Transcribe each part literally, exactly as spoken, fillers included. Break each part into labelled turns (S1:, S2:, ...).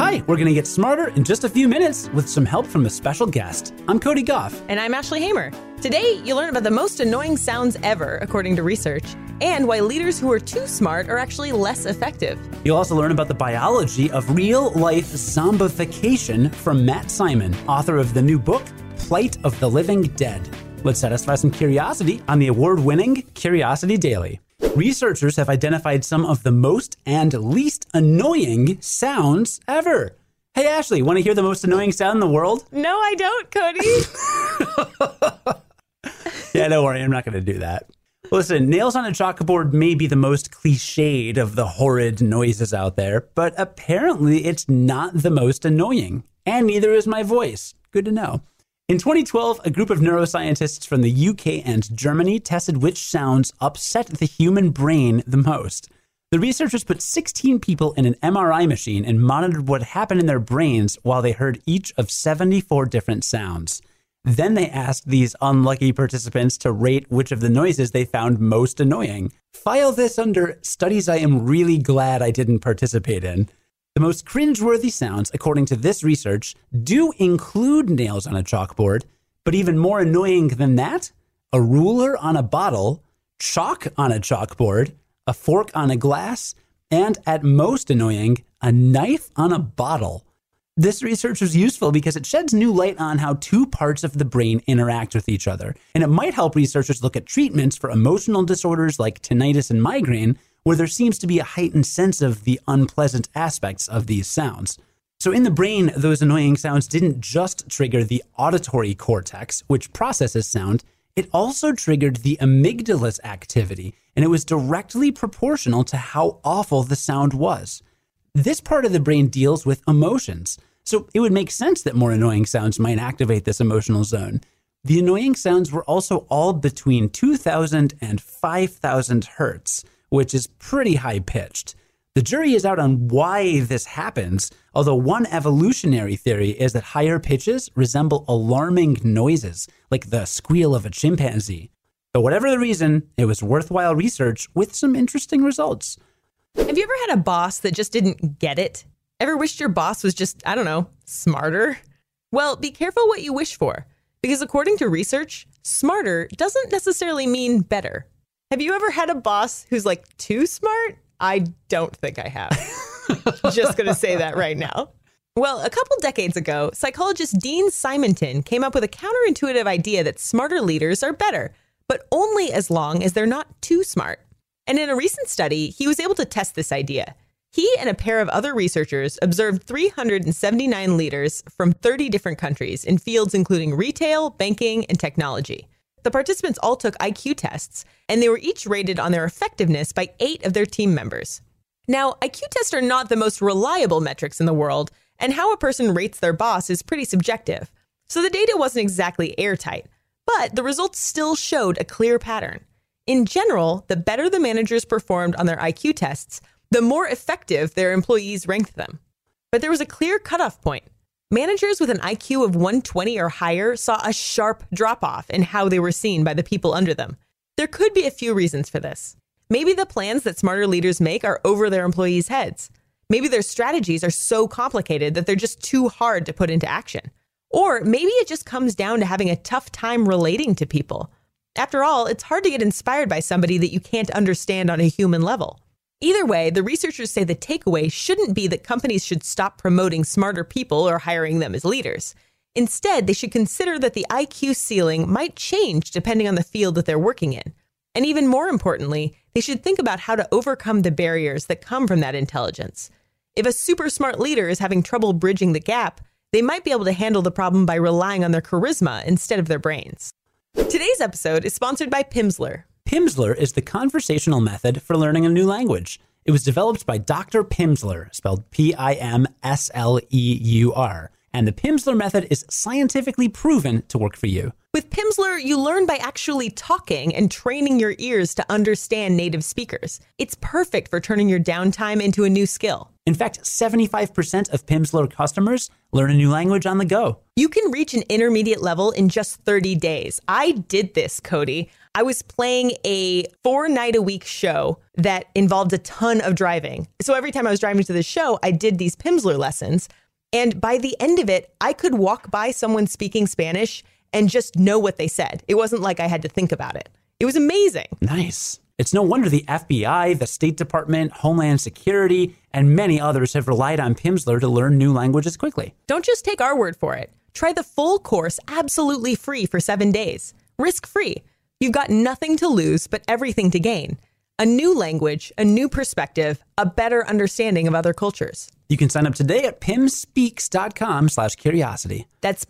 S1: Hi, we're going to get smarter in just a few minutes with some help from a special guest. I'm Cody Goff.
S2: And I'm Ashley Hamer. Today, you'll learn about the most annoying sounds ever, according to research, and why leaders who are too smart are actually less effective.
S1: You'll also learn about the biology of real-life zombification from Matt Simon, author of the new book, Plight of the Living Dead. Let's satisfy some curiosity on the award-winning Curiosity Daily. Researchers have identified some of the most and least annoying sounds ever. Hey, Ashley, want to hear the most annoying sound in the world?
S2: No, I don't, Cody.
S1: Yeah, don't worry, I'm not going to do that. Listen, nails on a chalkboard may be the most cliched of the horrid noises out there, but apparently it's not the most annoying, and neither is my voice. Good to know. In twenty twelve, a group of neuroscientists from the U K and Germany tested which sounds upset the human brain the most. The researchers put sixteen people in an M R I machine and monitored what happened in their brains while they heard each of seventy-four different sounds. Then they asked these unlucky participants to rate which of the noises they found most annoying. File this under studies I am really glad I didn't participate in. The most cringeworthy sounds, according to this research, do include nails on a chalkboard, but even more annoying than that, a ruler on a bottle, chalk on a chalkboard, a fork on a glass, and at most annoying, a knife on a bottle. This research is useful because it sheds new light on how two parts of the brain interact with each other, and it might help researchers look at treatments for emotional disorders like tinnitus and migraine, where there seems to be a heightened sense of the unpleasant aspects of these sounds. So in the brain, those annoying sounds didn't just trigger the auditory cortex, which processes sound, it also triggered the amygdala's activity, and it was directly proportional to how awful the sound was. This part of the brain deals with emotions, so it would make sense that more annoying sounds might activate this emotional zone. The annoying sounds were also all between two thousand and five thousand hertz, which is pretty high-pitched. The jury is out on why this happens, although one evolutionary theory is that higher pitches resemble alarming noises, like the squeal of a chimpanzee. But whatever the reason, it was worthwhile research with some interesting results.
S2: Have you ever had a boss that just didn't get it? Ever wished your boss was just, I don't know, smarter? Well, be careful what you wish for, because according to research, smarter doesn't necessarily mean better. Have you ever had a boss who's like too smart? I don't think I have. Just going to say that right now. Well, a couple decades ago, psychologist Dean Simonton came up with a counterintuitive idea that smarter leaders are better, but only as long as they're not too smart. And in a recent study, he was able to test this idea. He and a pair of other researchers observed three hundred seventy-nine leaders from thirty different countries in fields including retail, banking, and technology. The participants all took I Q tests, and they were each rated on their effectiveness by eight of their team members. Now, I Q tests are not the most reliable metrics in the world, and how a person rates their boss is pretty subjective. So the data wasn't exactly airtight, but the results still showed a clear pattern. In general, the better the managers performed on their I Q tests, the more effective their employees ranked them. But there was a clear cutoff point. Managers with an I Q of one twenty or higher saw a sharp drop-off in how they were seen by the people under them. There could be a few reasons for this. Maybe the plans that smarter leaders make are over their employees' heads. Maybe their strategies are so complicated that they're just too hard to put into action. Or maybe it just comes down to having a tough time relating to people. After all, it's hard to get inspired by somebody that you can't understand on a human level. Either way, the researchers say the takeaway shouldn't be that companies should stop promoting smarter people or hiring them as leaders. Instead, they should consider that the I Q ceiling might change depending on the field that they're working in. And even more importantly, they should think about how to overcome the barriers that come from that intelligence. If a super smart leader is having trouble bridging the gap, they might be able to handle the problem by relying on their charisma instead of their brains. Today's episode is sponsored by Pimsleur.
S1: Pimsleur is the conversational method for learning a new language. It was developed by Doctor Pimsleur, spelled P I M S L E U R, and the Pimsleur method is scientifically proven to work for you.
S2: With Pimsleur, you learn by actually talking and training your ears to understand native speakers. It's perfect for turning your downtime into a new skill.
S1: In fact, seventy-five percent of Pimsleur customers learn a new language on the go.
S2: You can reach an intermediate level in just thirty days. I did this, Cody. I was playing a four-night-a-week show that involved a ton of driving. So every time I was driving to the show, I did these Pimsleur lessons. And by the end of it, I could walk by someone speaking Spanish and just know what they said. It wasn't like I had to think about it. It was amazing.
S1: Nice. It's no wonder the F B I, the State Department, Homeland Security, and many others have relied on Pimsleur to learn new languages quickly.
S2: Don't just take our word for it. Try the full course absolutely free for seven days. Risk-free. You've got nothing to lose, but everything to gain. A new language, a new perspective, a better understanding of other cultures.
S1: You can sign up today at pimspeaks.com slash curiosity.
S2: That's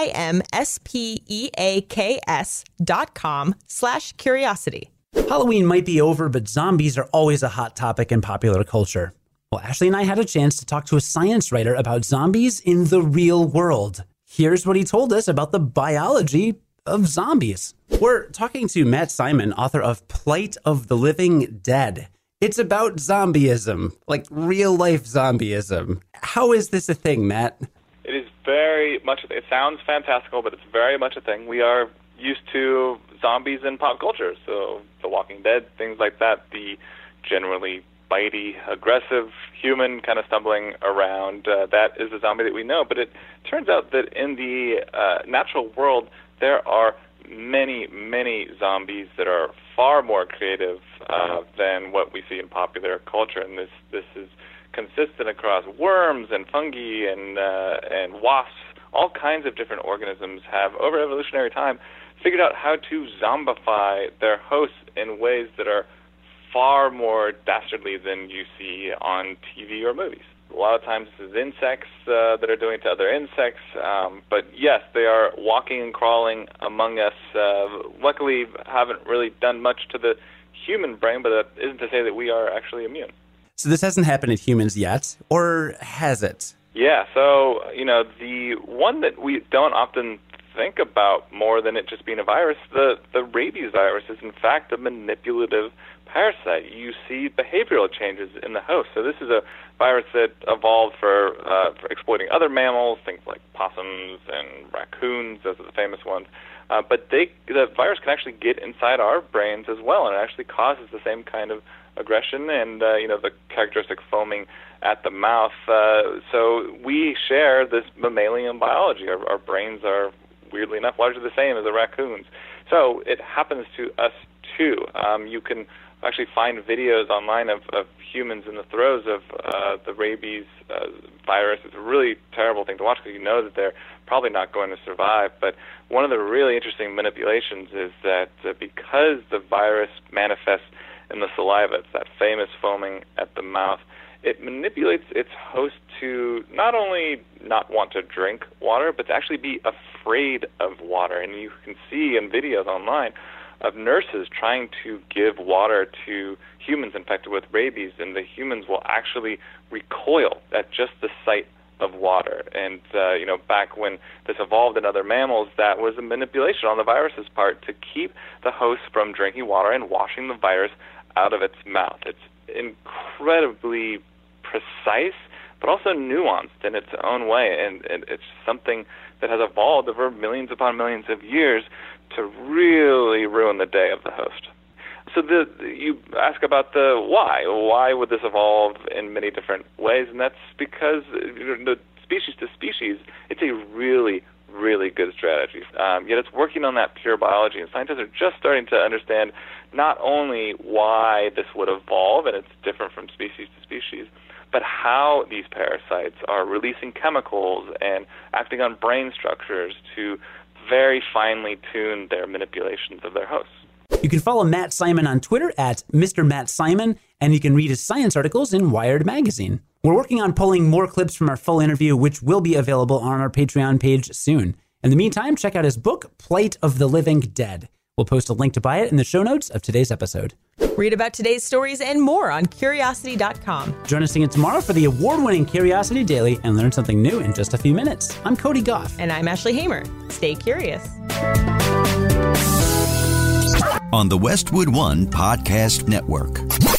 S2: P-I-M-S-P-E-A-K-S dot com slash curiosity.
S1: Halloween might be over, but zombies are always a hot topic in popular culture. Well, Ashley and I had a chance to talk to a science writer about zombies in the real world. Here's what he told us about the biology of zombies. We're talking to Matt Simon, author of Plight of the Living Dead. It's about zombieism, like real-life zombieism. How is this a thing, Matt?
S3: It is very much, it sounds fantastical, but it's very much a thing. We are used to zombies in pop culture, so The Walking Dead, things like that, the generally bitey, aggressive human kind of stumbling around, uh, that is the zombie that we know. But it turns out that in the uh, natural world, there are many, many zombies that are far more creative uh, than what we see in popular culture, and this this is consistent across worms and fungi and uh, and wasps. All kinds of different organisms have, over evolutionary time, figured out how to zombify their hosts in ways that are far more dastardly than you see on T V or movies. A lot of times this is insects uh, that are doing it to other insects, um, but yes, they are walking and crawling among us. Uh, luckily, haven't really done much to the human brain, but that isn't to say that we are actually immune.
S1: So this hasn't happened in humans yet, or has it?
S3: Yeah, so, you know, the one that we don't often think about more than it just being a virus, the, the rabies virus is in fact a manipulative parasite. You see behavioral changes in the host. So this is a virus that evolved for, uh, for exploiting other mammals, things like possums and raccoons, those are the famous ones. Uh, but they, the virus can actually get inside our brains as well, and it actually causes the same kind of aggression and, uh, you know, the characteristic foaming at the mouth. Uh, so we share this mammalian biology. Our, our brains are, weirdly enough, largely the same as the raccoons. So it happens to us too. Um, you can actually find videos online of, of humans in the throes of uh, the rabies uh, virus. It's a really terrible thing to watch because you know that they're probably not going to survive. But one of the really interesting manipulations is that uh, because the virus manifests in the saliva, it's that famous foaming at the mouth, it manipulates its host to not only not want to drink water, but to actually be afraid of water. And you can see in videos online of nurses trying to give water to humans infected with rabies, and the humans will actually recoil at just the sight of water. And, uh, you know, back when this evolved in other mammals, that was a manipulation on the virus's part to keep the host from drinking water and washing the virus out of its mouth. It's incredibly precise, but also nuanced in its own way, and, and it's something that has evolved over millions upon millions of years to really ruin the day of the host. So the, you ask about the why. Why would this evolve in many different ways? And that's because, you know, species to species, it's a really, really good strategy. Um, yet it's working on that pure biology, and scientists are just starting to understand not only why this would evolve, and it's different from species to species, but how these parasites are releasing chemicals and acting on brain structures to very finely tune their manipulations of their hosts.
S1: You can follow Matt Simon on Twitter at Mister Matt Simon, and you can read his science articles in Wired Magazine. We're working on pulling more clips from our full interview, which will be available on our Patreon page soon. In the meantime, check out his book, Plight of the Living Dead. We'll post a link to buy it in the show notes of today's episode.
S2: Read about today's stories and more on curiosity dot com.
S1: Join us again tomorrow for the award-winning Curiosity Daily and learn something new in just a few minutes. I'm Cody Goff.
S2: And I'm Ashley Hamer. Stay curious.
S4: On the Westwood One Podcast Network.